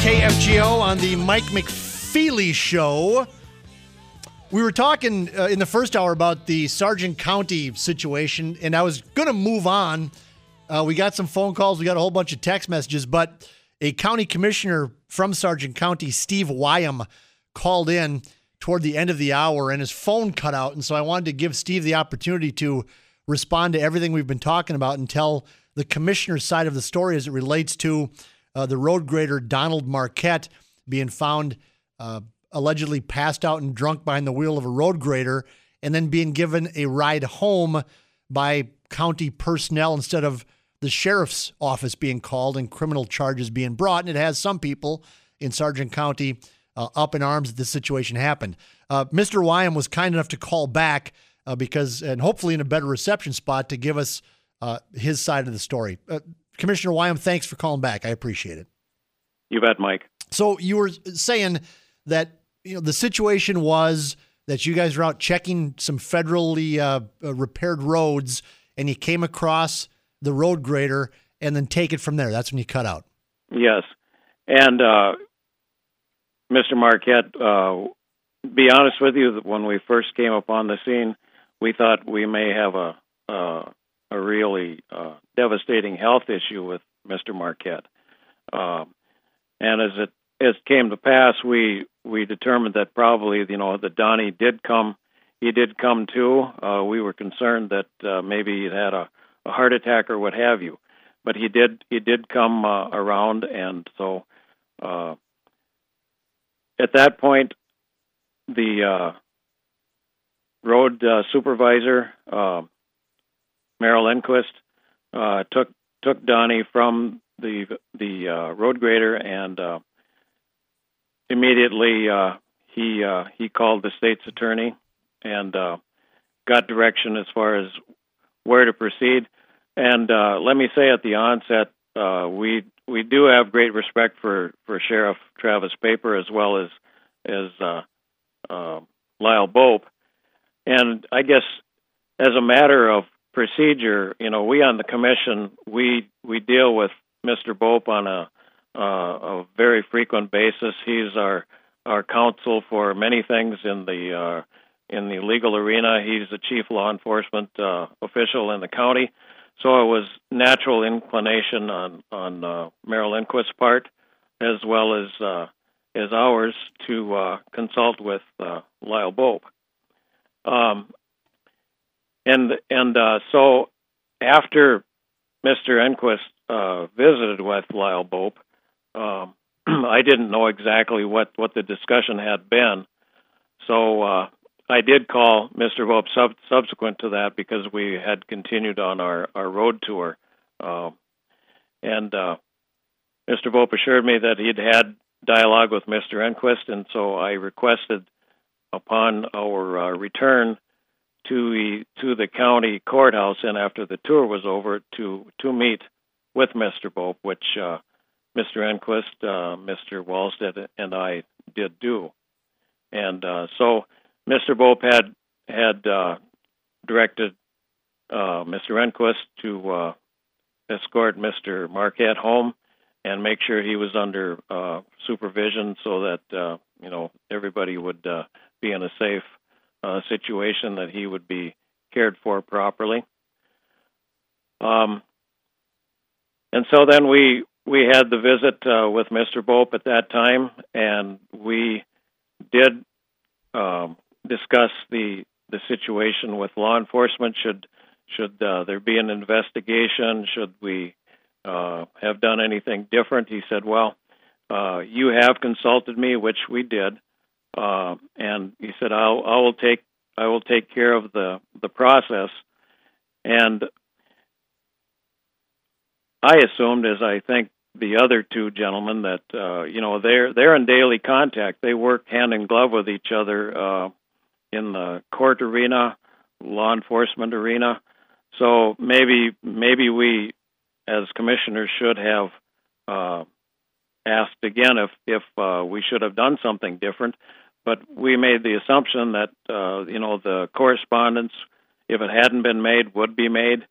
KFGO on the Mike McFeely Show. We were talking in the first hour about the Sargent County situation, and I was going to move on. We got some phone calls. We got a whole bunch of text messages, but a county commissioner from Sargent County, Steve Wyam, called in toward the end of the hour, and his phone cut out. And so I wanted to give Steve the opportunity to respond to everything we've been talking about and tell the commissioner's side of the story as it relates to the road grader Donald Marquette being found allegedly passed out and drunk behind the wheel of a road grader and then being given a ride home by county personnel instead of the sheriff's office being called and criminal charges being brought. And it has some people in Sargent County up in arms that this situation happened. Mr. Wyam was kind enough to call back and hopefully in a better reception spot to give us his side of the story. Commissioner Wyam, thanks for calling back. I appreciate it. You bet, Mike. So you were saying that the situation was that you guys were out checking some federally repaired roads, and you came across the road grader, and then take it from there. That's when you cut out. Yes, and Mr. Marquette, be honest with you, when we first came upon the scene, we thought we may have a really devastating health issue with Mr. Marquette. And as it came to pass, we determined that probably, that Donnie did come. He did come too. We were concerned that maybe he'd had a heart attack or what have you. But he did come around, and so at that point, the road supervisor, Merrill Enquist, took Donnie from the road grader, and immediately he called the state's attorney and got direction as far as where to proceed. And let me say at the onset, we do have great respect for Sheriff Travis Paper as well as Lyle Bope. And I guess as a matter of procedure, we on the commission, we deal with Mr. Bope on a very frequent basis. He's our counsel for many things in the legal arena. He's the chief law enforcement official in the county. So it was natural inclination on Merrill Enquist's part, as well as ours, to consult with Lyle Bope. So after Mr. Enquist visited with Lyle Bope, I didn't know exactly what the discussion had been. So I did call Mr. Bope subsequent to that because we had continued on our road tour. And Mr. Bope assured me that he'd had dialogue with Mr. Enquist, and so I requested upon our return to the county courthouse, and after the tour was over, to meet with Mr. Bope, which Mr. Enquist, Mr. Wallstead, and I did do. And so Mr. Bope had directed Mr. Enquist to escort Mr. Marquette home and make sure he was under supervision so that everybody would be in a safe situation, that he would be cared for properly. And so then we had the visit with Mr. Bope at that time, and we did discuss the situation with law enforcement. Should there be an investigation? Should we have done anything different? He said, well, you have consulted me, which we did. And he said, I will take care of the process. And I assumed, as I think the other two gentlemen, that they're in daily contact. They work hand in glove with each other in the court arena, law enforcement arena. So maybe we, as commissioners, should have asked again if we should have done something different. But we made the assumption that the correspondence, if it hadn't been made, would be made,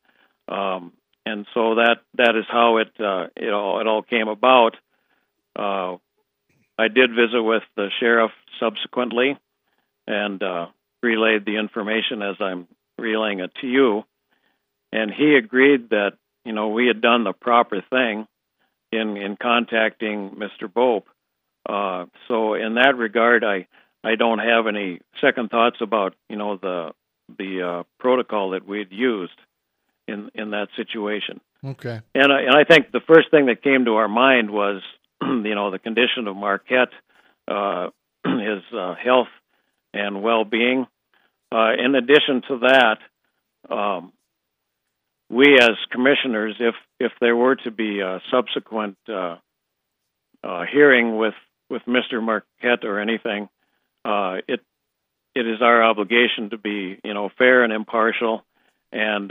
and so that is how it all came about. I did visit with the sheriff subsequently and relayed the information as I'm relaying it to you. And he agreed that, we had done the proper thing in contacting Mr. Bope. So in that regard, I don't have any second thoughts about, the protocol that we'd used in that situation. Okay. And I think the first thing that came to our mind was, the condition of Marquette, his health and well-being. In addition to that, we as commissioners, if there were to be a subsequent hearing with Mr. Marquette or anything, it is our obligation to be, fair and impartial. And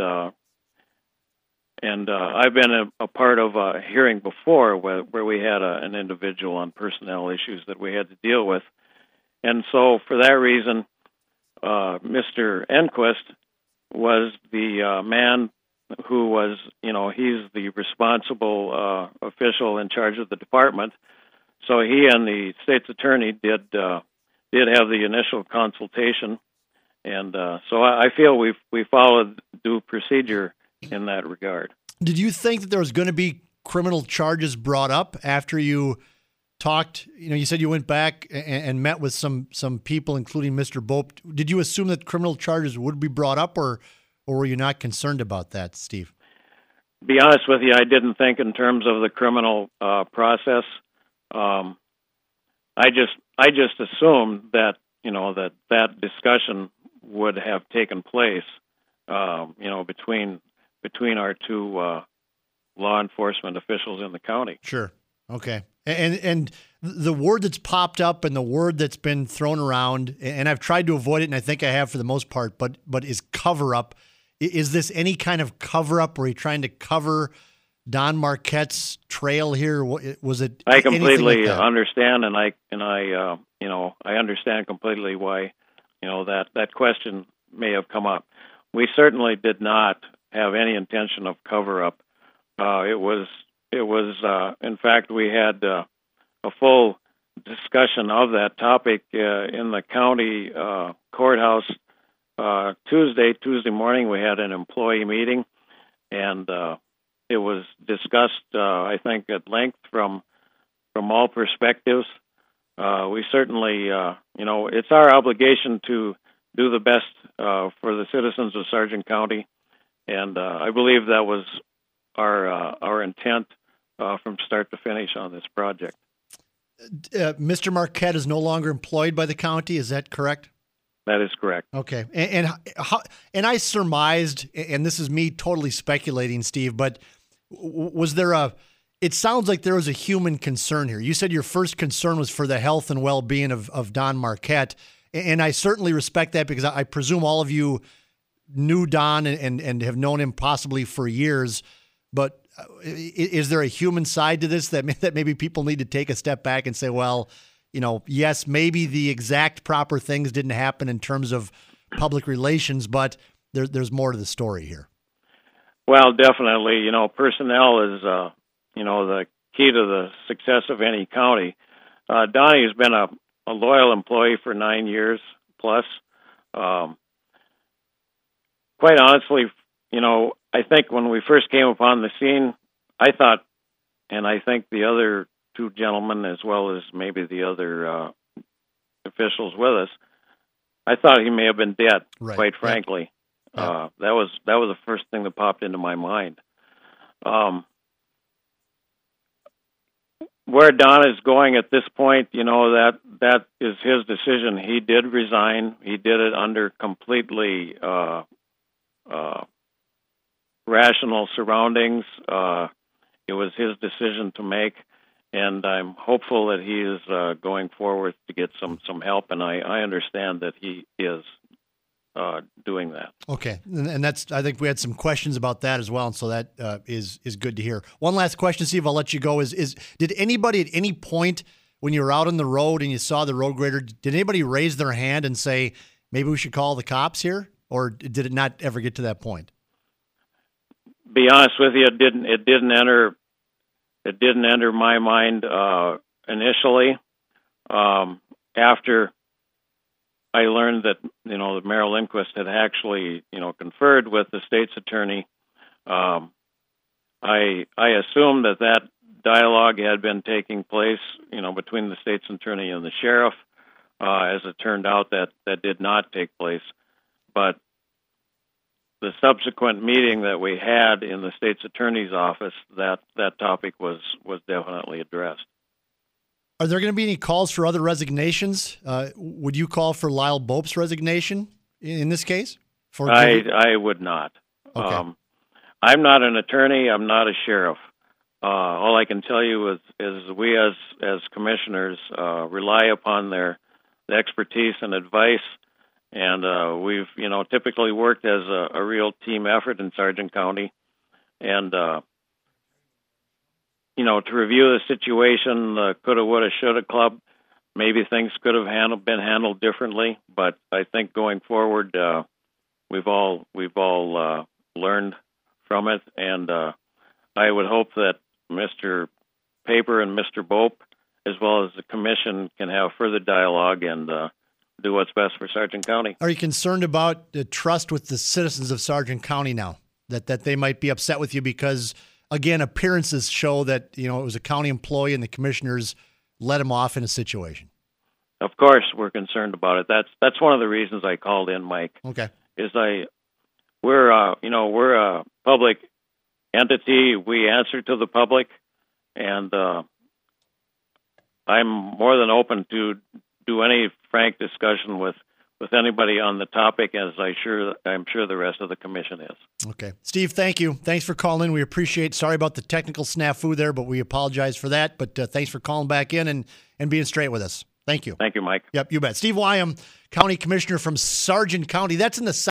I've been a part of a hearing before where we had an individual on personnel issues that we had to deal with. And so for that reason, Mr. Enquist was the man who was, he's the responsible official in charge of the department. So he and the state's attorney did have the initial consultation. And so I feel we followed due procedure in that regard. Did you think that there was going to be criminal charges brought up after you talked? You said you went back and met with some people, including Mr. Bope. Did you assume that criminal charges would be brought up, or were you not concerned about that, Steve? Be honest with you, I didn't think in terms of the criminal process. I just assumed that that discussion would have taken place, between our two law enforcement officials in the county. Sure. Okay. And the word that's popped up and the word that's been thrown around, and I've tried to avoid it, and I think I have for the most part, but is cover up. Is this any kind of cover up? Were you trying to cover Don Marquette's trail here? Was it? I completely understand, and I understand completely why that question may have come up. We certainly did not have any intention of cover up. It was in fact, we had a full discussion of that topic in the county courthouse Tuesday morning. We had an employee meeting, and it was discussed, I think, at length from all perspectives. We certainly, it's our obligation to do the best for the citizens of Sargent County, and I believe that was our intent from start to finish on this project. Mr. Marquette is no longer employed by the county. Is that correct? That is correct. Okay, and I surmised, and this is me totally speculating, Steve, but was there it sounds like there was a human concern here. You said your first concern was for the health and well-being of Don Marquette, and I certainly respect that because I presume all of you knew Don and have known him possibly for years, but is there a human side to this that maybe people need to take a step back and say, well, yes, maybe the exact proper things didn't happen in terms of public relations, but there's more to the story here. Well, definitely, personnel is, the key to the success of any county. Donnie has been a loyal employee for 9 years plus. Quite honestly, I think when we first came upon the scene, I thought, and I think the other two gentlemen, as well as maybe the other officials with us, I thought he may have been dead, right. Quite frankly. Yeah. That was the first thing that popped into my mind. Where Don is going at this point, that is his decision. He did resign. He did it under completely rational surroundings. It was his decision to make, and I'm hopeful that he is going forward to get some help, and I understand that he is doing that. Okay, and that's, I think we had some questions about that as well, and so that is good to hear. One last question, Steve, I'll let you go. Is did anybody at any point when you were out on the road and you saw the road grader, did anybody raise their hand and say, maybe we should call the cops here, or did it not ever get to that point? Be honest with you, it didn't enter my mind initially. after I learned that, that Mayor Lindquist had actually, conferred with the state's attorney, I assumed that dialogue had been taking place, between the state's attorney and the sheriff. As it turned out, that did not take place. But the subsequent meeting that we had in the state's attorney's office, that topic was definitely addressed. Are there going to be any calls for other resignations? Would you call for Lyle Bope's resignation in this case? I would not. Okay. I'm not an attorney. I'm not a sheriff. All I can tell you is we as commissioners rely upon their expertise and advice, and we've typically worked as a real team effort in Sargent County, and to review the situation, coulda, woulda, shoulda club, maybe things could have been handled differently, but I think going forward, we've all learned from it, and I would hope that Mr. Paper and Mr. Bope, as well as the commission, can have further dialogue and do what's best for Sargent County. Are you concerned about the trust with the citizens of Sargent County now? That they might be upset with you because, again, appearances show that it was a county employee and the commissioners let him off in a situation? Of course, we're concerned about it. That's one of the reasons I called in, Mike. Okay. We're a public entity. We answer to the public, and I'm more than open to do any frank discussion with anybody on the topic, as I'm sure the rest of the commission is. Okay. Steve, thank you. Thanks for calling in. We appreciate. Sorry about the technical snafu there, but we apologize for that. But thanks for calling back in and being straight with us. Thank you. Thank you, Mike. Yep, you bet. Steve Wyam, County Commissioner from Sargent County. That's in the